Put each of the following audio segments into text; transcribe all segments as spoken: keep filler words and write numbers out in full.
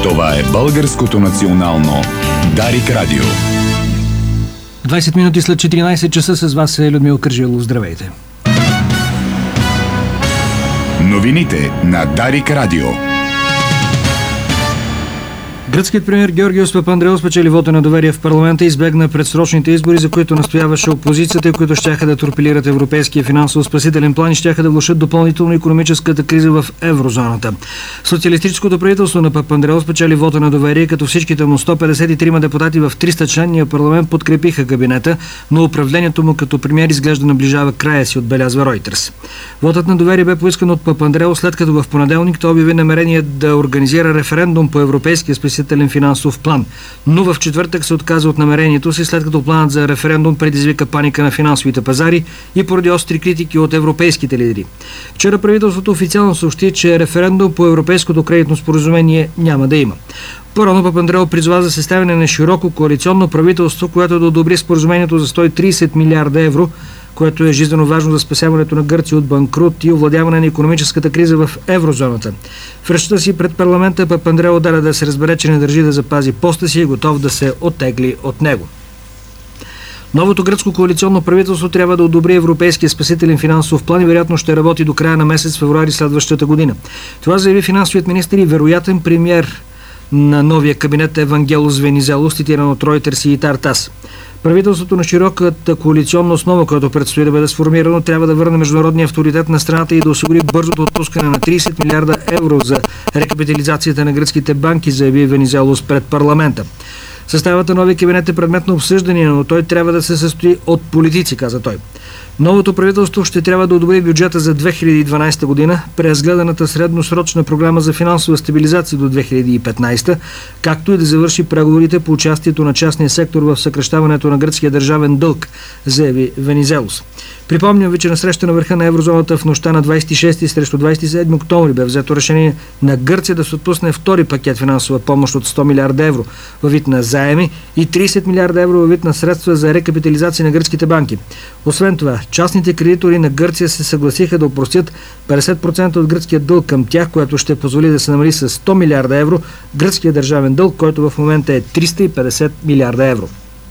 Това е Българското национално Дарик Радио. двайсет минути след четиринайсет часа с вас е Людмил Кържилов. Здравейте. Новините на Дарик Радио. Гръцкият премиер Георгиос Папандреou спечели вота на доверие в парламента и избегна предсрочните избори, за които настояваше опозицията, които щяха да торпилират европейския финансово спасителен план и щяха да влошат допълнително икономическата криза в еврозоната. Социалистическото правителство на Папандреou спечели вота на доверие, като всичките му сто петдесет и трима депутати в триста членния парламент подкрепиха кабинета, но управлението му като премиер изглежда наближава края си, отбелязва Reuters. Вотът на доверие бе поискан от Папандреou, след като в понеделник той обяви намерение да организира референдум по европейския спасителен финансов план, но в четвъртък се отказа от намерението си, след като планът за референдум предизвика паника на финансовите пазари и поради остри критики от европейските лидери. Вчера правителството официално съобщи, че референдум по европейското кредитно споразумение няма да има. По-рано Папандреou призова за съставяне на широко коалиционно правителство, което да одобри споразумението за сто и трийсет милиарда евро, което е жизненно важно за спасяването на Гърция от банкрут и овладяване на икономическата криза в еврозоната. В речта си пред парламента Папандреou даде да се разбере, че не държи да запази поста си и е готов да се оттегли от него. Новото гръцко коалиционно правителство трябва да одобри европейския спасителен финансов план и вероятно ще работи до края на месец февруари следващата година. Това заяви финансовият министър и вероятен премиер на новия кабинет Евангелос Венизелос, цитиран от Reuters и Тартас. Правителството на широката коалиционна основа, която предстои да бъде сформирано, трябва да върне международния авторитет на страната и да осигури бързото отпускане на трийсет милиарда евро за рекапитализацията на гръцките банки, заяви Венизелос пред парламента. Съставът на новия кабинет е предмет на обсъждане, но той трябва да се състои от политици, каза той. Новото правителство ще трябва да одобри бюджета за две хиляди и дванайсета година, преразгледаната средносрочна програма за финансова стабилизация до две хиляди и петнайсета, както и да завърши преговорите по участието на частния сектор в съкращаването на гръцкия държавен дълг, заяви Венизелос. Припомням ви, че на среща на върха на еврозоната в нощта на двайсет и шести срещу двайсет и седми октомври бе взето решение на Гърция да се отпусне втори пакет финансова помощ от сто милиарда евро във вид на заеми и трийсет милиарда евро във вид на средства за рекапитализация на гръцките банки. Освен това, частните кредитори на Гърция се съгласиха да опростят петдесет процента от гръцкия дълг към тях, което ще позволи да се намали с сто милиарда евро гръцкия държавен дълг, който в момента е триста и петдесет милиарда евро.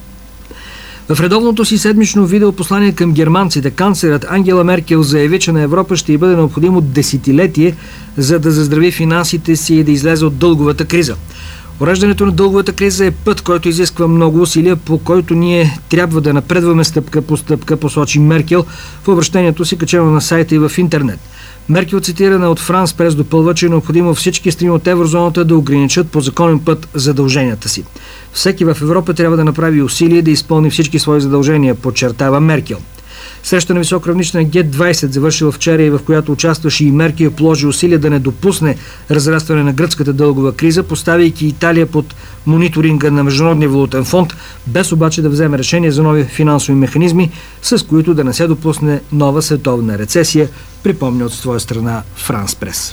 В редовното си седмично видеопослание към германците, канцлерът Ангела Меркел заяви, че на Европа ще й бъде необходимо десетилетие, за да заздрави финансите си и да излезе от дълговата криза. Уреждането на дълговата криза е път, който изисква много усилия, по който ние трябва да напредваме стъпка по стъпка, посочи Меркел в обращението си, качено на сайта и в интернет. Меркел, цитирана от Франс Прес, допълва, че е необходимо всички страни от еврозоната да ограничат по законен път задълженията си. Всеки в Европа трябва да направи усилие да изпълни всички свои задължения, подчертава Меркел. Среща на високо равнище на Ге двайсет, завършила вчера и в която участваше и Меркел, положи усилия да не допусне разрастване на гръцката дългова криза, поставяйки Италия под мониторинга на Международния валутен фонд, без обаче да вземе решение за нови финансови механизми, с които да не се допусне нова световна рецесия, припомня от своя страна Франс Прес.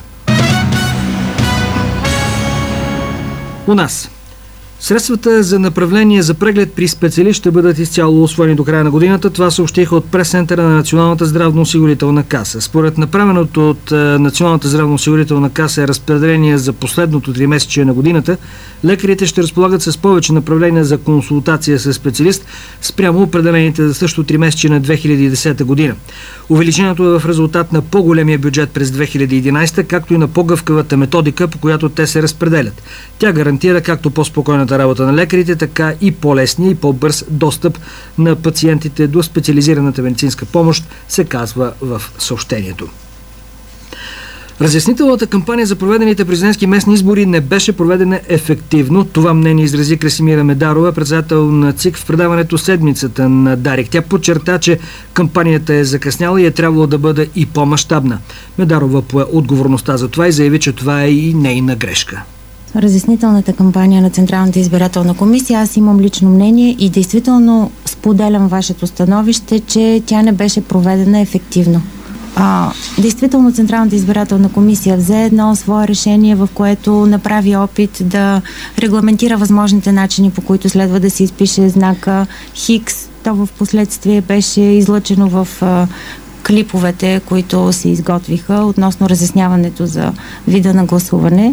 У нас средствата за направление за преглед при специалист ще бъдат изцяло усвоени до края на годината. Това съобщиха от прес-центъра на Националната здравноосигурителна каса. Според направеното от Националната здравноосигурителна каса е разпределение за последното тримесечие на годината, лекарите ще разполагат с повече направления за консултация с специалист спрямо определените за същото тримесечие на две хиляди и десета година. Увеличението е в резултат на по-големия бюджет през две хиляди и единайсета, както и на по-гъвкавата методика, по която те се разпределят. Тя гарантира както по-спокойната работа на лекарите, така и по-лесния и по-бърз достъп на пациентите до специализираната медицинска помощ, се казва в съобщението. Разяснителната кампания за проведените президентски местни избори не беше проведена ефективно. Това мнение изрази Красимира Медарова, председател на ЦИК, в предаването Седмицата на Дарик. Тя подчерта, че кампанията е закъсняла и е трябвало да бъде и по-мащабна. Медарова пое отговорността за това и заяви, че това е и нейна грешка. Разяснителната кампания на Централната избирателна комисия, аз имам лично мнение и действително споделям вашето становище, че тя не беше проведена ефективно. А, действително Централната избирателна комисия взе едно свое решение, в което направи опит да регламентира възможните начини, по които следва да се изпише знака Хикс. То в последствие беше излъчено в а, клиповете, които се изготвиха относно разясняването за вида на гласуване.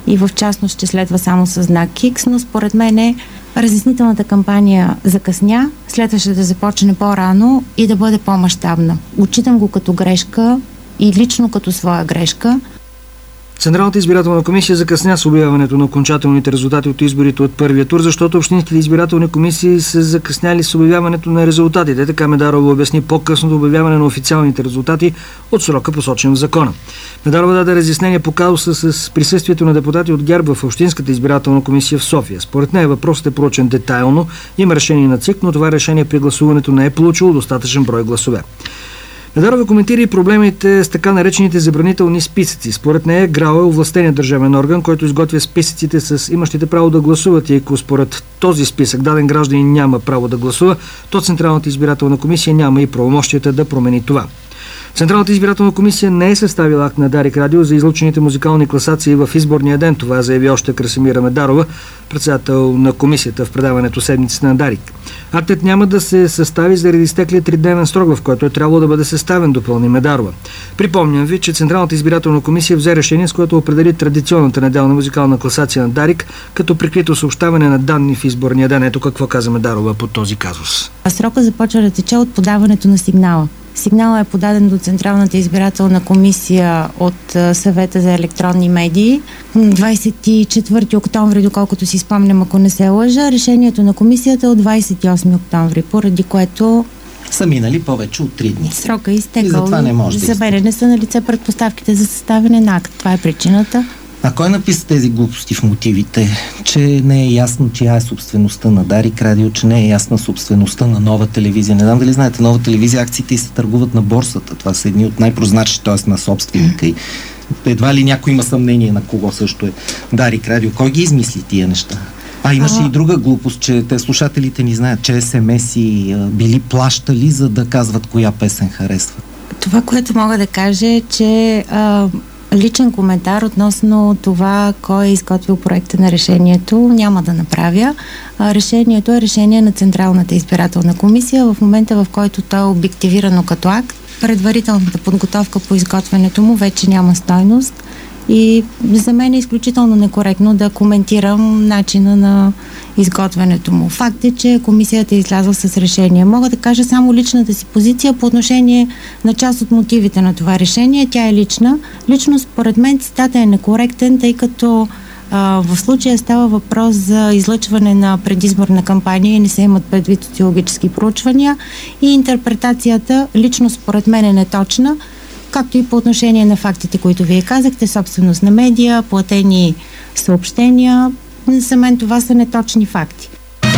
и в частност ще следва само с знак X, но според мен разяснителната кампания закъсня, следваше да започне по-рано и да бъде по-мащабна. Отчитам го като грешка и лично като своя грешка. Централната избирателна комисия закъсня с обявяването на окончателните резултати от изборите от първия тур, защото общинските избирателни комисии са закъсняли с обявяването на резултатите. Така Медарова обясни по-късното обявяване на официалните резултати от срока, посочен в закона. Медарова даде разяснение по казуса с присъствието на депутати от ГЕРБ в Общинската избирателна комисия в София. Според нея въпросът е проучен детайлно, има решение на ЦИК, но това решение при гласуването не е получило достатъчен брой гласове. Медарова коментира и проблемите с така наречените забранителни списъци. Според нея ГРАО е овластеният държавен орган, който изготвя списъците с имащите право да гласуват, и ако според този списък даден гражданин няма право да гласува, то Централната избирателна комисия няма и правомощията да промени това. Централната избирателна комисия не е съставила акт на Дарик Радио за излъчените музикални класации в изборния ден. Това заяви още Красимира Медарова, председател на комисията в предаването Седмицата на Дарик. Актът няма да се състави заради изтеклия тридневен срок, в който е трябвало да бъде съставен, допълни Медарова. Припомням ви, че Централната избирателна комисия взе решение, с което определи традиционната неделна музикална класация на Дарик като прикрито съобщаване на данни в изборния ден. Ето какво каза Медарова по този казус. Срока започва да тече от подаването на сигнала. Сигналът е подаден до Централната избирателна комисия от Съвета за електронни медии. двадесет и четвърти октомври, доколкото си спомням, ако не се лъжа, решението на комисията е от двадесет и осми октомври, поради което са минали повече от три дни. Срока е изтекал. И затова не може да За мен не са на лице предпоставките за съставяне на акт. Това е причината. А кой написа тези глупости в мотивите? Че не е ясно, чия е собствеността на Дарик Радио, че не е ясна собствеността на Нова телевизия. Не знам дали знаете, Нова телевизия акциите и се търгуват на борсата. Това са едни от най-прозначни, т.е. на собственика. И едва ли някой има съмнение на кого също е Дарик Радио. Кой ги измисли тия неща? А имаше а... и друга глупост, че те слушателите ни знаят, че ес ем ес-и били плащали, за да казват коя песен харесват. Това, което мога да кажа е, че а... личен коментар относно това кой е изготвил проекта на решението няма да направя. Решението е решение на Централната избирателна комисия. В момента, в който то е обективирано като акт, предварителната подготовка по изготвянето му вече няма стойност и за мен е изключително некоректно да коментирам начина на изготвянето му. Факт е, че комисията е излязла с решение. Мога да кажа само личната си позиция по отношение на част от мотивите на това решение. Тя е лична. Лично според мен цитата е некоректен, тъй като а, в случая става въпрос за излъчване на предизборна кампания и не се имат предвид социологически проучвания и интерпретацията лично според мен е неточна, както и по отношение на фактите, които вие казахте, собственост на медия, платени съобщения. За мен това са неточни факти.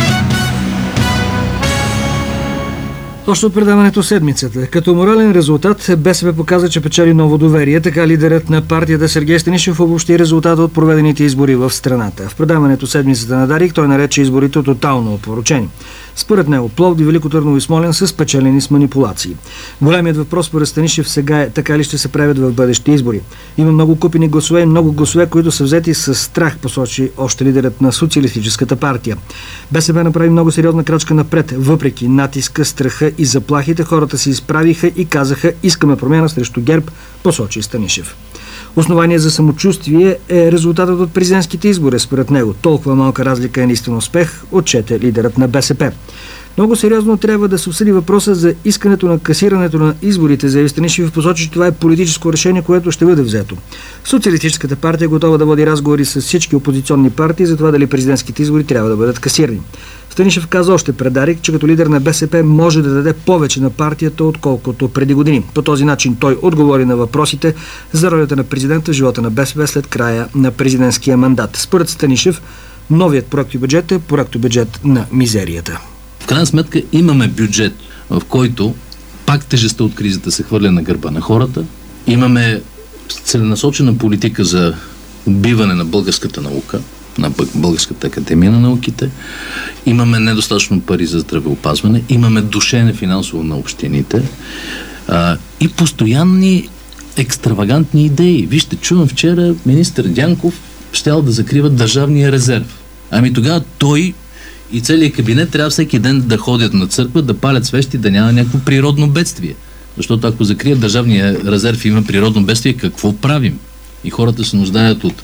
Още от предаването седмицата. Като морален резултат БСП показа, че печели ново доверие. Така лидерът на партията Сергей Станишев обобщи резултата от проведените избори в страната. В предаването седмицата на Дарик той нарече изборите тотално опорочени. Според него Пловдив, Велико Търново и Смолян са спечелени с манипулации. Големият въпрос според Станишев сега е така ли ще се правят в бъдещи избори. Има много купени гласове и много гласове, които са взети с страх, посочи още лидерът на Социалистическата партия. БСП направи много сериозна крачка напред. Въпреки натиска, страха и заплахите, хората се изправиха и казаха: искаме промяна срещу ГЕРБ, посочи Станишев. Основание за самочувствие е резултатът от президентските избори. Според него толкова малка разлика е наистина успех, отчете лидерът на БСП. Много сериозно трябва да се обсъди въпроса за искането на касирането на изборите, заяви Станишев и посочи, че това е политическо решение, което ще бъде взето. Социалистическата партия е готова да води разговори с всички опозиционни партии за това дали президентските избори трябва да бъдат касирани. Станишев каза още пред Дарик, че като лидер на БСП може да даде повече на партията, отколкото преди години. По този начин той отговори на въпросите за ролята на президента в живота на БСП след края на президентския мандат. Според Станишев, новият проектобюджет е проектобюджет на мизерията. В крайна сметка имаме бюджет, в който пак тежестта от кризата се хвърля на гърба на хората. Имаме целенасочена политика за убиване на българската наука, на Българската академия на науките. Имаме недостатъчно пари за здравеопазване. Имаме душене финансово на общините. А, и постоянни екстравагантни идеи. Вижте, чувам вчера министър Дянков щял да закрива държавния резерв. Ами тогава той и целият кабинет трябва всеки ден да ходят на църква, да палят свещи, да няма някакво природно бедствие. Защото ако закрият държавния резерв и има природно бедствие, какво правим? И хората се нуждаят от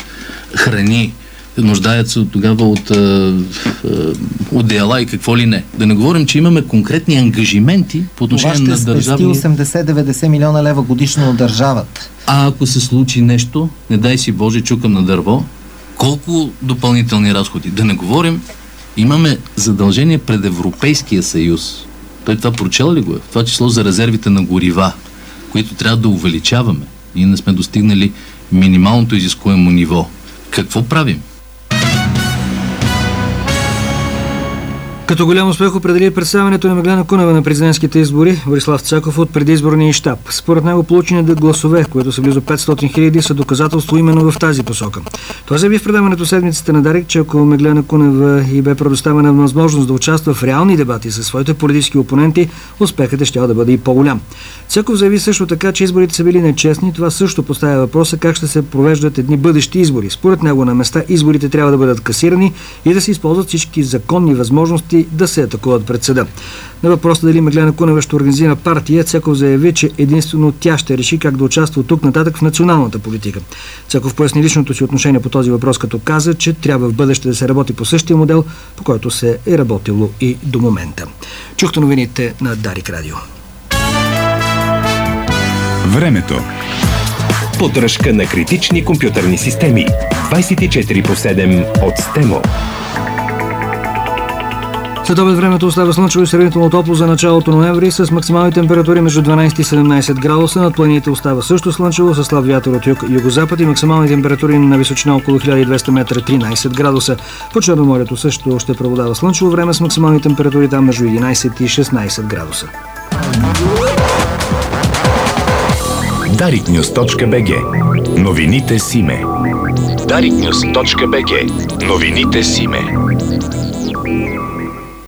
храни, нуждаят се тогава от одеяла и какво ли не. Да не говорим, че имаме конкретни ангажименти по отношение на държавни... Това ще спести осемдесет-деветдесет милиона лева годишно от държавата. А ако се случи нещо, не дай си Боже, чукам на дърво, колко допълнителни разходи? Да не говорим, имаме задължение пред Европейския съюз. Той това прочел ли го е? В това число за резервите на горива, които трябва да увеличаваме. Ние не сме достигнали минималното изискуемо ниво. Какво правим? Като голям успех определи представянето на Меглена Кунева на президентските избори, Борислав Цеков от предизборния щаб. Според него получените гласове, които са близо петстотин хиляди, са доказателство именно в тази посока. Той заяви в предаването седмицата на Дарик, че ако Меглена Кунева и бе предоставена възможност да участва в реални дебати със своите политически опоненти, успехът ще да бъде и по-голям. Цеков заяви също така, че изборите са били нечестни. Това също поставя въпроса как ще се провеждат едни бъдещи избори. Според него на места изборите трябва да бъдат касирани и да се използват всички законни възможности да се атакуват пред съда. На въпроса дали Меглена Кунева ще организира партия, Цеков заяви, че единствено тя ще реши как да участва от тук нататък в националната политика. Цеков поясни личното си отношение по този въпрос, като каза, че трябва в бъдеще да се работи по същия модел, по който се е работило и до момента. Чухте новините на Дарик Радио. Времето. Поддръжка на критични компютърни системи. двайсет и четири по седем от Стемо. След обед времето остава слънчево и сравнително топло за началото на ноември с максимални температури между дванайсет и седемнайсет градуса. Над планините остава също слънчево с слаб вятър от юг, югозапад и максимални температури на височина около хиляда и двеста метра тринайсет градуса. По Черноморието също ще преобладава слънчево време с максимални температури там между единайсет и шестнайсет градуса. дарик нюз точка би джи. Новините с име. дарик нюз точка би джи. Новините с име.